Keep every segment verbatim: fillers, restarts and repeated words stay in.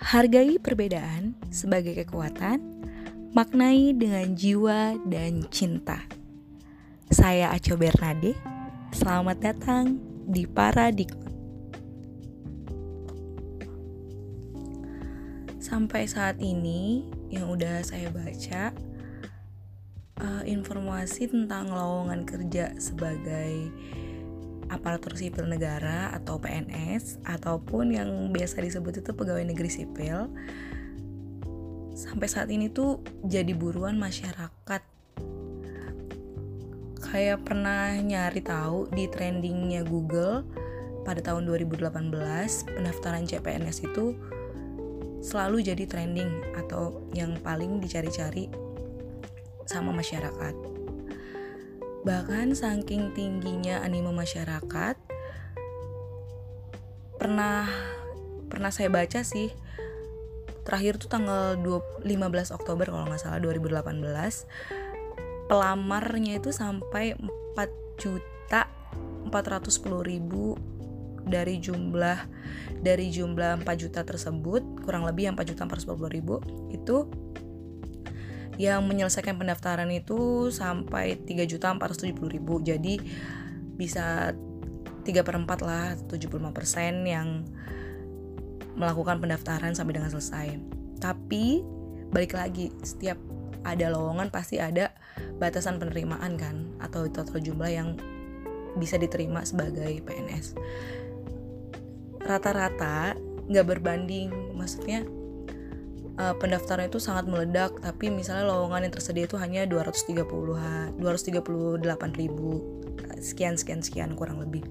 Hargai perbedaan sebagai kekuatan, maknai dengan jiwa dan cinta. Saya Aco Bernade, selamat datang di Paradigma. Sampai saat ini yang udah saya baca, uh, informasi tentang lowongan kerja sebagai aparatur sipil negara atau P N S ataupun yang biasa disebut itu pegawai negeri sipil, sampai saat ini tuh jadi buruan masyarakat. Kayak pernah nyari tahu di trendingnya Google pada tahun dua ribu delapan belas, pendaftaran C P N S itu selalu jadi trending atau yang paling dicari-cari sama masyarakat. Bahkan saking tingginya animo masyarakat, pernah pernah saya baca sih, terakhir tuh tanggal lima belas Oktober kalau nggak salah dua ribu delapan belas, pelamarnya itu sampai empat juta empat ratus sepuluh ribu dari jumlah dari jumlah empat juta tersebut, kurang lebih empat juta empat ratus sepuluh ribu itu yang menyelesaikan pendaftaran itu sampai tiga juta empat ratus tujuh puluh ribu. Jadi bisa tiga per empat lah, tujuh puluh lima persen yang melakukan pendaftaran sampai dengan selesai. Tapi balik lagi, setiap ada lowongan pasti ada batasan penerimaan kan, atau total jumlah yang bisa diterima sebagai P N S. Rata-rata gak berbanding, maksudnya uh, pendaftaran itu sangat meledak, tapi misalnya lowongan yang tersedia itu hanya dua ratus tiga puluh dua ratus tiga puluh delapan ribu, sekian sekian sekian kurang lebih.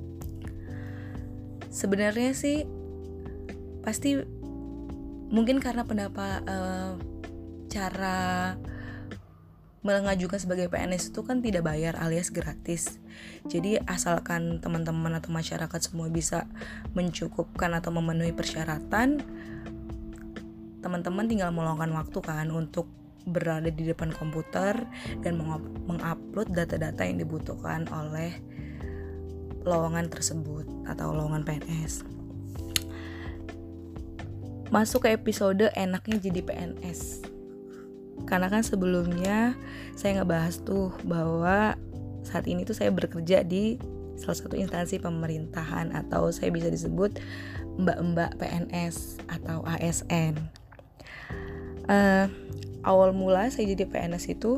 Sebenarnya sih pasti mungkin karena pendapat uh, cara mengajukan sebagai P N S itu kan tidak bayar alias gratis. Jadi asalkan teman-teman atau masyarakat semua bisa mencukupkan atau memenuhi persyaratan, teman-teman tinggal meluangkan waktu kan untuk berada di depan komputer dan mengupload data-data yang dibutuhkan oleh lowongan tersebut atau lowongan P N S. Masuk ke episode enaknya jadi P N S. Karena kan sebelumnya saya ngebahas tuh bahwa saat ini tuh saya bekerja di salah satu instansi pemerintahan atau saya bisa disebut mbak-mbak P N S atau A S N. Uh, awal mula saya jadi P N S itu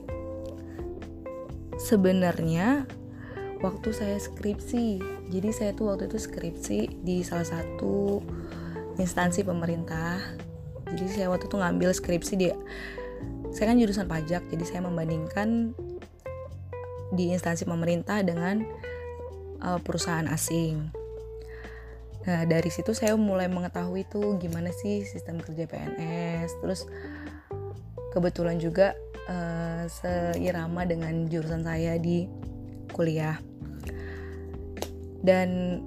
sebenarnya waktu saya skripsi. Jadi saya tuh waktu itu skripsi di salah satu instansi pemerintah. Jadi saya waktu itu ngambil skripsi di, saya kan jurusan pajak, jadi saya membandingkan di instansi pemerintah dengan uh, perusahaan asing. Nah dari situ saya mulai mengetahui tuh gimana sih sistem kerja P N S. Terus kebetulan juga uh, seirama dengan jurusan saya di kuliah. Dan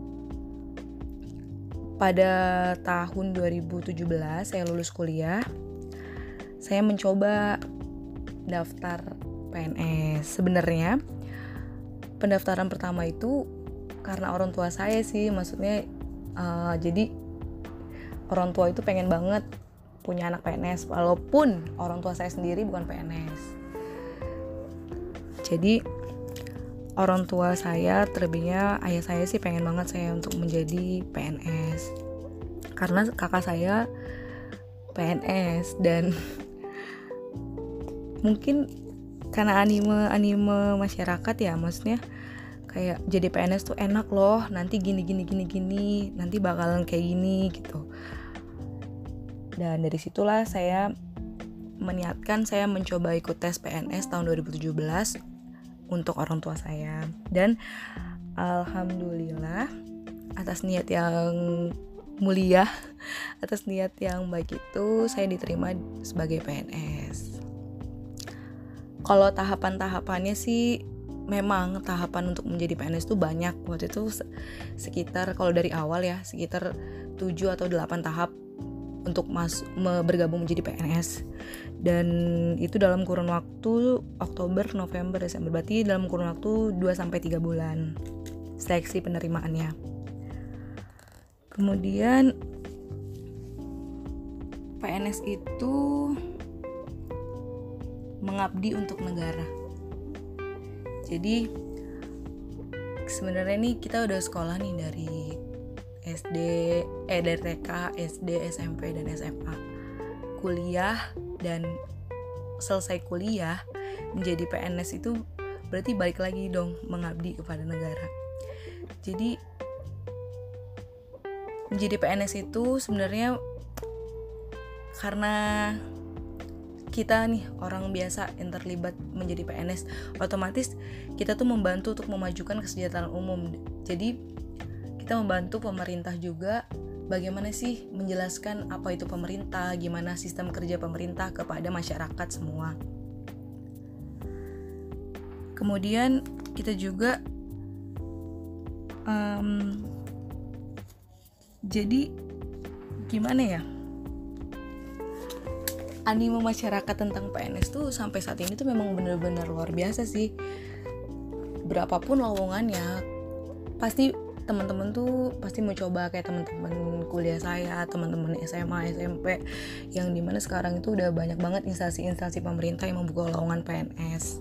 pada tahun dua ribu tujuh belas saya lulus kuliah, saya mencoba daftar P N S. Sebenarnya pendaftaran pertama itu karena orang tua saya sih, maksudnya uh, jadi orang tua itu pengen banget punya anak P N S walaupun orang tua saya sendiri bukan P N S. Jadi orang tua saya, terlebihnya ayah saya sih pengen banget saya untuk menjadi P N S karena kakak saya P N S. Dan mungkin karena anime anime masyarakat ya, maksudnya kayak jadi P N S tuh enak loh, nanti gini gini gini gini, nanti bakalan kayak gini gitu. Dan dari situlah saya meniatkan saya mencoba ikut tes P N S tahun dua ribu tujuh belas untuk orang tua saya. Dan alhamdulillah atas niat yang mulia, atas niat yang baik itu saya diterima sebagai P N S. Kalau tahapan-tahapannya sih memang tahapan untuk menjadi P N S itu banyak. Waktu itu sekitar, kalau dari awal ya, sekitar tujuh atau delapan tahap untuk masuk bergabung menjadi P N S. Dan itu dalam kurun waktu Oktober, November, Desember. Berarti dalam kurun waktu dua sampai tiga bulan seleksi penerimaannya. Kemudian N S itu mengabdi untuk negara. Jadi sebenarnya nih kita udah sekolah nih dari S D, eh dari T K, S D, S M P dan S M A, kuliah, dan selesai kuliah menjadi P N S itu berarti balik lagi dong mengabdi kepada negara. Jadi menjadi P N S itu sebenarnya karena kita nih orang biasa yang terlibat menjadi P N S, otomatis kita tuh membantu untuk memajukan kesejahteraan umum. Jadi kita membantu pemerintah juga bagaimana sih menjelaskan apa itu pemerintah, gimana sistem kerja pemerintah kepada masyarakat semua. Kemudian kita juga um, jadi gimana ya, animo masyarakat tentang P N S tuh sampai saat ini tuh memang benar-benar luar biasa sih. Berapapun lowongannya, pasti teman-teman tuh pasti mau coba kayak teman-teman kuliah saya, teman-teman S M A, S M P, yang dimana sekarang itu udah banyak banget instansi-instansi pemerintah yang membuka lowongan P N S.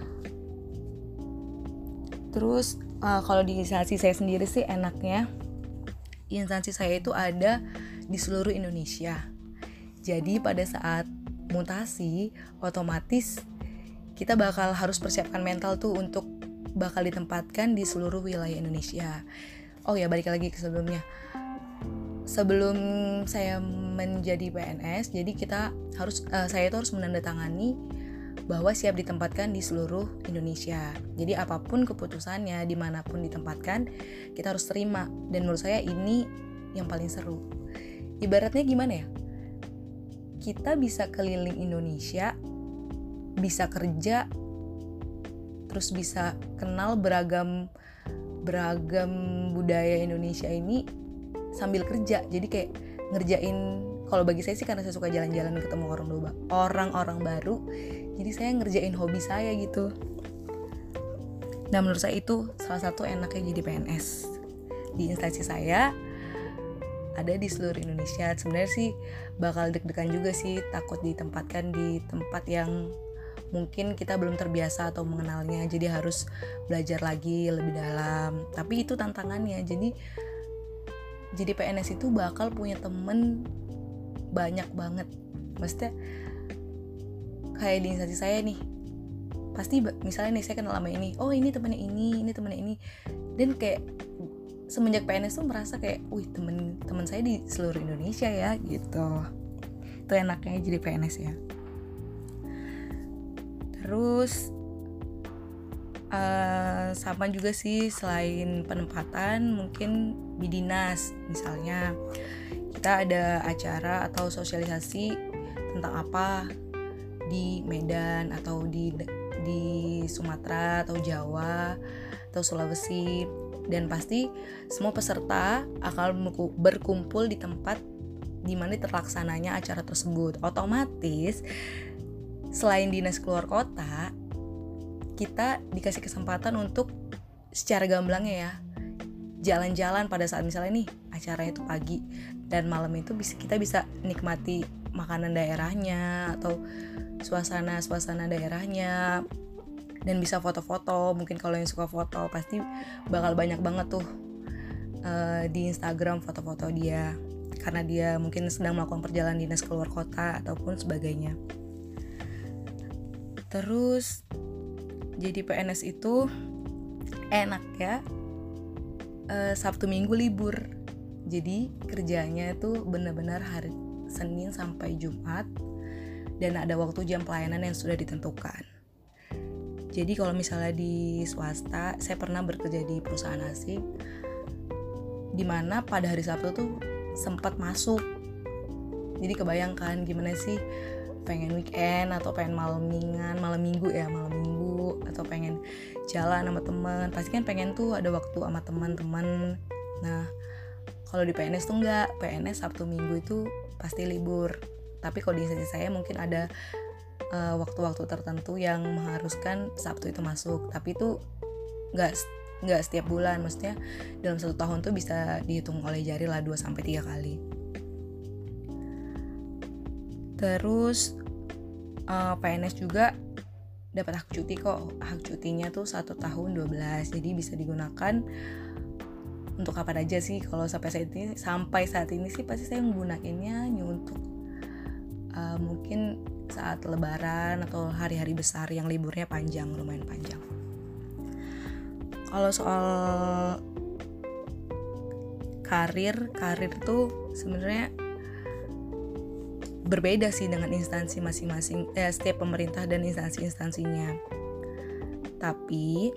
Terus uh, kalau di instansi saya sendiri sih enaknya, instansi saya itu ada di seluruh Indonesia. Jadi pada saat mutasi, otomatis kita bakal harus persiapkan mental tuh untuk bakal ditempatkan di seluruh wilayah Indonesia. Oh ya, balik lagi ke sebelumnya. Sebelum saya menjadi P N S, jadi kita harus uh, saya itu harus menandatangani bahwa siap ditempatkan di seluruh Indonesia. Jadi apapun keputusannya, dimanapun ditempatkan, kita harus terima. Dan menurut saya ini yang paling seru. Ibaratnya gimana ya? Kita bisa keliling Indonesia, bisa kerja, terus bisa kenal beragam beragam budaya Indonesia ini sambil kerja. Jadi kayak ngerjain, kalau bagi saya sih karena saya suka jalan-jalan ketemu orang doba, orang-orang baru, jadi saya ngerjain hobi saya gitu. Nah menurut saya itu salah satu enaknya jadi P N S. Di instansi saya ada di seluruh Indonesia. Sebenarnya sih bakal deg-degan juga sih, takut ditempatkan di tempat yang mungkin kita belum terbiasa atau mengenalnya, jadi harus belajar lagi lebih dalam. Tapi itu tantangannya. Jadi jadi P N S itu bakal punya temen banyak banget. Maksudnya kayak di instansi saya nih, pasti misalnya nih saya kenal sama ini, oh ini temennya ini, ini temennya ini, dan kayak semenjak P N S tuh merasa kayak, wih temen-temen saya di seluruh Indonesia ya gitu. Itu enaknya jadi P N S ya. Terus uh, sama juga sih, selain penempatan mungkin di dinas, misalnya kita ada acara atau sosialisasi tentang apa di Medan atau di di Sumatera atau Jawa atau Sulawesi. Dan pasti semua peserta akan berkumpul di tempat di mana terlaksananya acara tersebut. Otomatis selain dinas keluar kota, kita dikasih kesempatan untuk secara gamblangnya ya jalan-jalan pada saat misalnya nih acaranya itu pagi dan malam itu bisa, kita bisa nikmati makanan daerahnya atau suasana-suasana daerahnya. Dan bisa foto-foto, mungkin kalau yang suka foto pasti bakal banyak banget tuh uh, di Instagram foto-foto dia, karena dia mungkin sedang melakukan perjalanan dinas keluar kota ataupun sebagainya. Terus jadi P N S itu enak ya, uh, Sabtu Minggu libur, jadi kerjanya tuh benar-benar hari Senin sampai Jumat, dan ada waktu jam pelayanan yang sudah ditentukan. Jadi kalau misalnya di swasta, saya pernah bekerja di perusahaan asing, dimana pada hari Sabtu tuh sempat masuk. Jadi kebayangkan gimana sih, pengen weekend atau pengen malam mingguan, malam minggu ya, malam minggu, atau pengen jalan sama teman. Pasti kan pengen tuh ada waktu sama teman-teman. Nah, kalau di P N S tuh enggak, P N S Sabtu Minggu itu pasti libur. Tapi kalau di instansi saya mungkin ada Uh, waktu-waktu tertentu yang mengharuskan Sabtu itu masuk, tapi itu nggak nggak setiap bulan, maksudnya dalam satu tahun tuh bisa dihitung oleh jari lah dua sampai tiga kali. Terus uh, P N S juga dapat hak cuti kok. Hak cutinya tuh satu tahun dua belas. Jadi bisa digunakan untuk kapan aja sih. Kalau sampai saat ini sampai saat ini sih pasti saya menggunakannya hanya untuk uh, mungkin saat lebaran atau hari-hari besar yang liburnya panjang, lumayan panjang. Kalau soal karir, karir tuh sebenarnya berbeda sih dengan instansi masing-masing, eh, setiap pemerintah dan instansi-instansinya. Tapi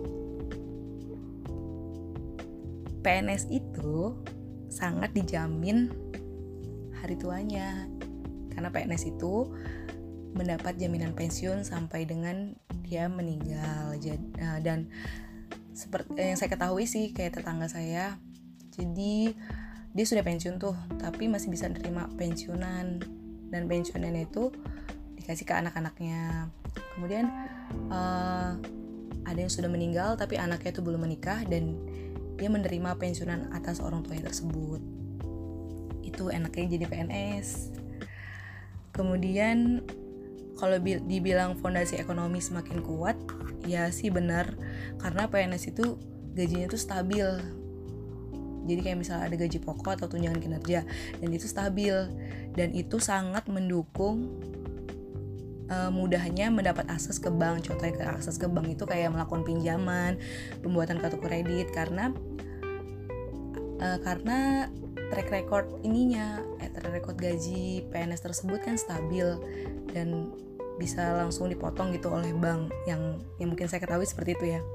P N S itu sangat dijamin hari tuanya, karena P N S itu mendapat jaminan pensiun sampai dengan dia meninggal. Dan seperti yang saya ketahui sih, kayak tetangga saya, jadi dia sudah pensiun tuh, tapi masih bisa nerima pensiunan, dan pensiunannya itu dikasih ke anak-anaknya. Kemudian uh, ada yang sudah meninggal tapi anaknya itu belum menikah dan dia menerima pensiunan atas orang tuanya tersebut. Itu enaknya jadi P N S. Kemudian kalau dibilang fondasi ekonomi semakin kuat, ya sih benar, karena P N S itu gajinya tuh stabil. Jadi kayak misalnya ada gaji pokok atau tunjangan kinerja, dan itu stabil, dan itu sangat mendukung uh, mudahnya mendapat akses ke bank. Contohnya ke akses ke bank itu kayak melakukan pinjaman, pembuatan kartu kredit, karena uh, karena track record ininya, eh, track record gaji P N S tersebut kan stabil dan bisa langsung dipotong gitu oleh bank, yang yang mungkin saya ketahui seperti itu ya.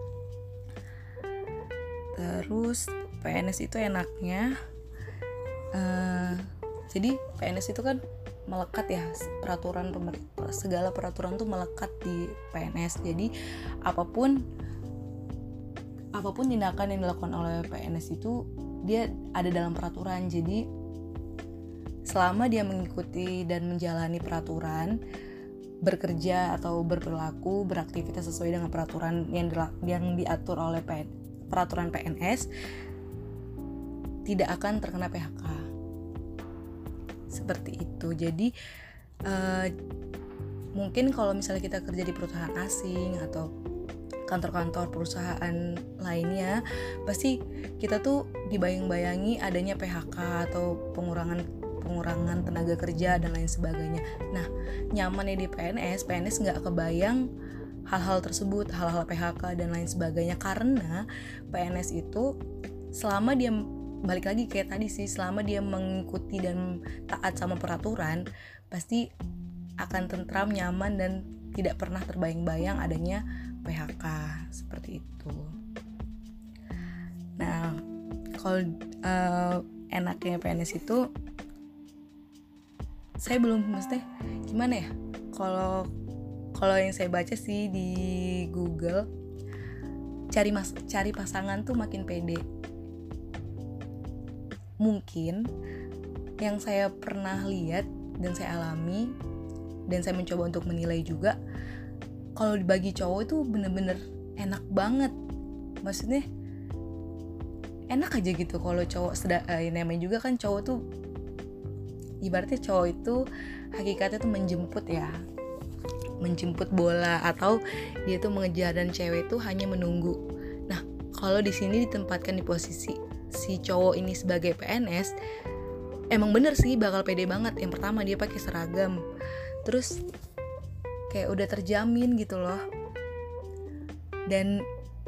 Terus P N S itu enaknya uh, jadi P N S itu kan melekat ya, peraturan pemerintah, segala peraturan tuh melekat di P N S. Jadi apapun apapun tindakan yang dilakukan oleh P N S itu dia ada dalam peraturan. Jadi selama dia mengikuti dan menjalani peraturan, bekerja atau berperilaku, beraktivitas sesuai dengan peraturan yang di, yang diatur oleh P N S, peraturan P N S, tidak akan terkena P H K. Seperti itu. Jadi uh, mungkin kalau misalnya kita kerja di perusahaan asing atau kantor-kantor perusahaan lainnya, pasti kita tuh dibayang-bayangi adanya P H K atau pengurangan pengurangan tenaga kerja dan lain sebagainya. Nah, nyamannya di P N S, P N S nggak kebayang hal-hal tersebut, hal-hal P H K dan lain sebagainya, karena P N S itu selama dia, balik lagi kayak tadi sih, selama dia mengikuti dan taat sama peraturan, pasti akan tentram, nyaman, dan tidak pernah terbayang-bayang adanya P H K seperti itu. Nah, kalau uh, enaknya P N S itu, saya belum mesti gimana ya, kalau kalau yang saya baca sih di Google, cari mas cari pasangan tuh makin pede. Mungkin yang saya pernah lihat dan saya alami dan saya mencoba untuk menilai juga, kalau dibagi cowok itu bener-bener enak banget. Maksudnya enak aja gitu kalau cowok sedang, eh, namanya juga kan cowok tuh ibaratnya cowok itu hakikatnya tuh menjemput ya, menjemput bola, atau dia tuh mengejar, dan cewek tuh hanya menunggu. Nah, kalau di sini ditempatkan di posisi si cowok ini sebagai P N S, emang bener sih bakal pede banget. Yang pertama, dia pakai seragam, terus kayak udah terjamin gitu loh. Dan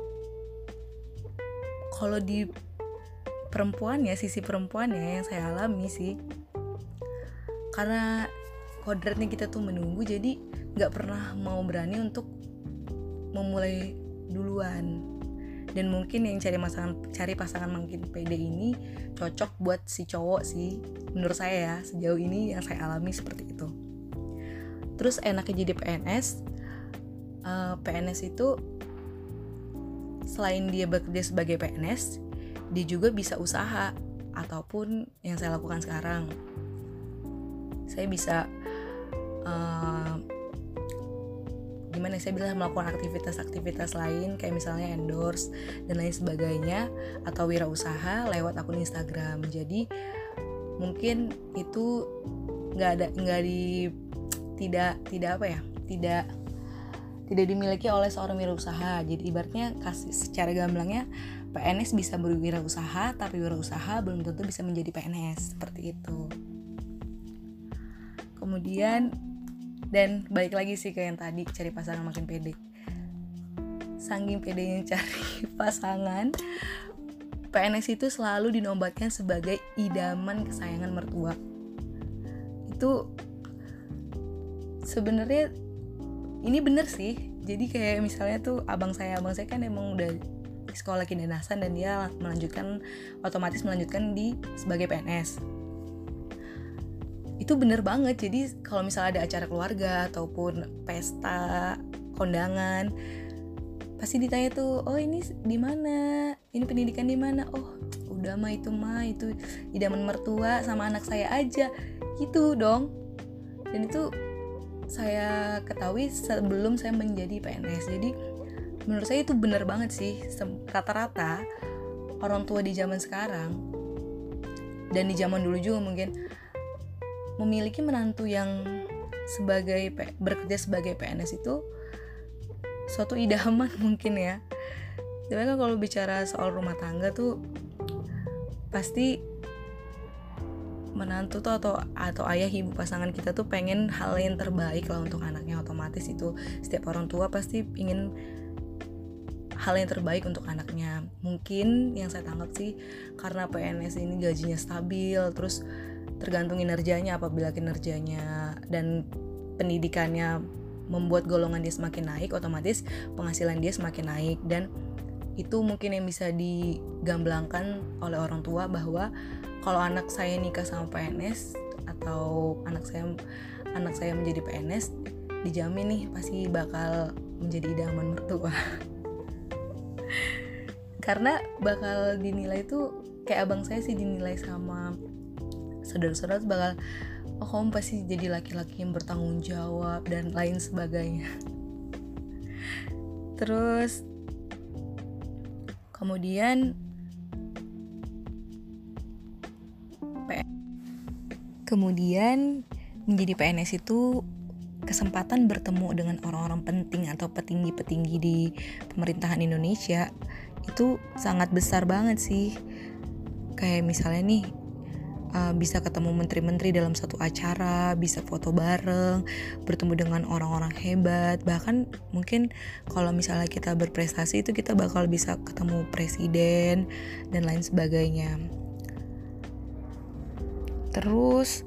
kalau di perempuannya, sisi perempuannya yang saya alami sih, karena kodratnya kita tuh menunggu, jadi gak pernah mau berani untuk memulai duluan. Dan mungkin yang cari pasangan, cari pasangan makin pede ini cocok buat si cowok sih, menurut saya ya, sejauh ini yang saya alami seperti itu. Terus enaknya jadi P N S, uh, P N S itu selain dia bekerja sebagai P N S, dia juga bisa usaha, ataupun yang saya lakukan sekarang, saya bisa uh, gimana saya bisa melakukan aktivitas-aktivitas lain, kayak misalnya endorse dan lain sebagainya, atau wirausaha lewat akun Instagram. Jadi mungkin itu nggak ada nggak di tidak tidak apa ya tidak tidak dimiliki oleh seorang wirausaha. Jadi ibaratnya kasih secara gamblangnya P N S bisa berwirausaha, tapi wirausaha belum tentu bisa menjadi P N S, seperti itu. Kemudian dan balik lagi sih ke yang tadi, cari pasangan makin pede. Saking pedenya cari pasangan, P N S itu selalu dinobatkan sebagai idaman kesayangan mertua. Itu sebenarnya ini bener sih. Jadi kayak misalnya tuh abang saya, abang saya kan emang udah di sekolah kedinasan dan dia melanjutkan otomatis melanjutkan di sebagai P N S. Itu bener banget. Jadi kalau misalnya ada acara keluarga ataupun pesta, kondangan, pasti ditanya tuh, oh ini di mana? Ini pendidikan di mana? Oh, udah mah itu mah itu idaman mertua sama anak saya aja. Gitu dong. Dan itu saya ketahui sebelum saya menjadi P N S. Jadi menurut saya itu benar banget sih. Rata-rata orang tua di zaman sekarang dan di zaman dulu juga mungkin memiliki menantu yang sebagai bekerja sebagai P N S itu suatu idaman mungkin ya. Tapi kan kalau bicara soal rumah tangga tuh pasti menantu tuh atau atau ayah ibu pasangan kita tuh pengen hal yang terbaik lah untuk anaknya. Otomatis itu setiap orang tua pasti ingin hal yang terbaik untuk anaknya. Mungkin yang saya tangkap sih karena P N S ini gajinya stabil, terus tergantung kinerjanya. Apabila kinerjanya dan pendidikannya membuat golongan dia semakin naik, otomatis penghasilan dia semakin naik. Dan itu mungkin yang bisa digamblangkan oleh orang tua bahwa kalau anak saya nikah sama P N S atau anak saya anak saya menjadi P N S, dijamin nih pasti bakal menjadi idaman mertua. Karena bakal dinilai tuh kayak abang saya sih dinilai sama saudara-saudara bakal, oh kamu pasti jadi laki-laki yang bertanggung jawab dan lain sebagainya. Terus kemudian Kemudian menjadi P N S itu kesempatan bertemu dengan orang-orang penting atau petinggi-petinggi di pemerintahan Indonesia itu sangat besar banget sih. Kayak misalnya nih uh, bisa ketemu menteri-menteri dalam satu acara, bisa foto bareng, bertemu dengan orang-orang hebat. Bahkan mungkin kalau misalnya kita berprestasi itu kita bakal bisa ketemu presiden dan lain sebagainya. Terus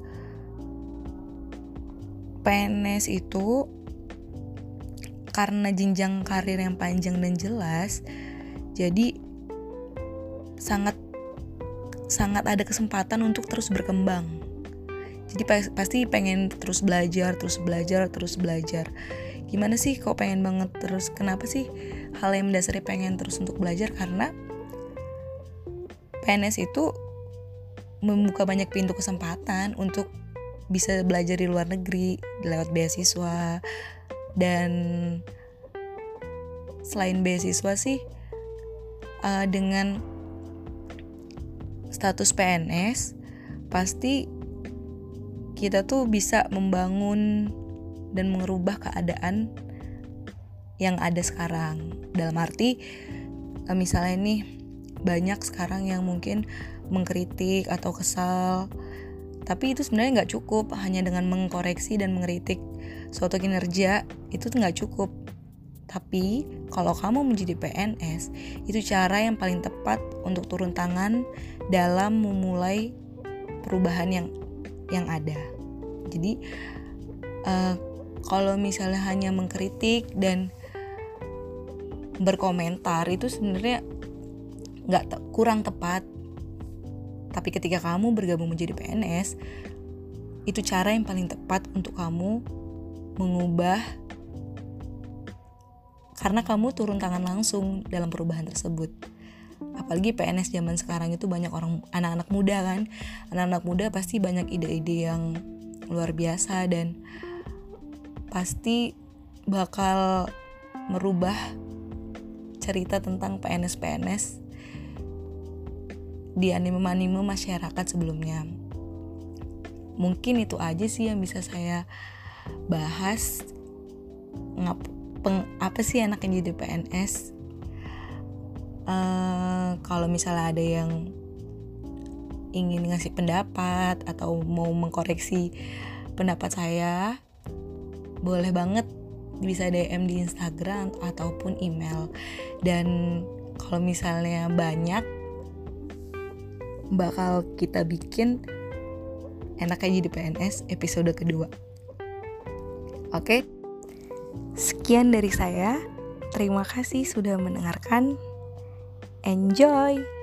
P N S itu karena jenjang karir yang panjang dan jelas, jadi sangat sangat ada kesempatan untuk terus berkembang. Jadi pasti pengen terus belajar, terus belajar, terus belajar. Gimana sih kok pengen banget terus? Kenapa sih hal yang mendasari pengen terus untuk belajar? Karena P N S itu membuka banyak pintu kesempatan untuk bisa belajar di luar negeri lewat beasiswa. Dan selain beasiswa sih uh, dengan status P N S pasti kita tuh bisa membangun dan merubah keadaan yang ada sekarang. Dalam arti uh, misalnya nih banyak sekarang yang mungkin mengkritik atau kesal, tapi itu sebenarnya nggak cukup. Hanya dengan mengkoreksi dan mengkritik suatu kinerja itu tuh nggak cukup. Tapi kalau kamu menjadi P N S, itu cara yang paling tepat untuk turun tangan dalam memulai perubahan yang yang ada. Jadi uh, kalau misalnya hanya mengkritik dan berkomentar itu sebenarnya nggak te- kurang tepat. Tapi ketika kamu bergabung menjadi P N S, itu cara yang paling tepat untuk kamu mengubah, karena kamu turun tangan langsung dalam perubahan tersebut. Apalagi P N S zaman sekarang itu banyak orang anak-anak muda kan. Anak-anak muda pasti banyak ide-ide yang luar biasa dan pasti bakal merubah cerita tentang P N S-P N S di anime-anime masyarakat sebelumnya. mungkin itu aja sih yang bisa saya bahas. Ngap, peng, apa sih enaknya jadi P N S? Uh, kalau misalnya ada yang ingin ngasih pendapat atau mau mengkoreksi pendapat saya, boleh banget bisa D M di Instagram ataupun email. Dan kalau misalnya banyak, bakal kita bikin enaknya jadi P N S episode kedua. Oke, sekian dari saya. Terima kasih sudah mendengarkan. Enjoy!